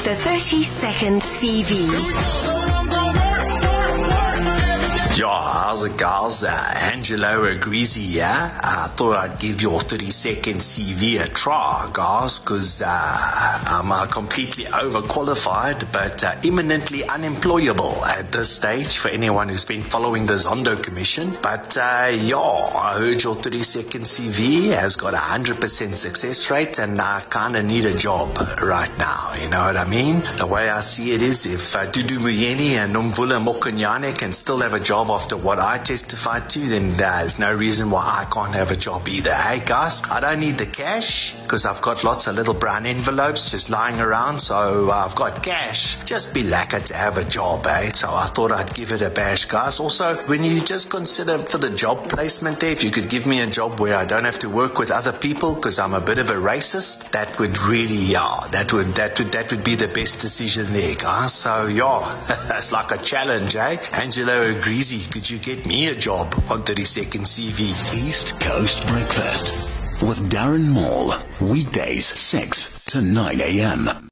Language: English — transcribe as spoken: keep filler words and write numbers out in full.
The thirty second C V. Yeah, how's it, guys? Uh, Angelo Agreasy here. I thought I'd give your thirty second C V a try, guys, because uh, I'm uh, completely overqualified but uh, imminently unemployable at this stage for anyone who's been following the Zondo Commission. But uh, yeah, I heard your thirty second C V has got a one hundred percent success rate, and I kind of need a job right now, you know what I mean? The way I see it is, if uh, Dudu Muyeni and Nomvula Mokonyane can still have a job after what I testified to, then there's no reason why I can't have a job either. Hey guys, I don't need the cash because I've got lots of little brown envelopes just lying around, so I've got cash. Just be lacquer to have a job, eh? So I thought I'd give it a bash, guys. Also, when you just consider for the job placement there, if you could give me a job where I don't have to work with other people because I'm a bit of a racist, that would really, yeah, that would that would that would be the best decision there, guys. So yeah, that's like a challenge, eh? Angelo Agreasy, could you get me a job on thirty second C V? East Coast Breakfast with Darren Maul, weekdays six to nine a.m.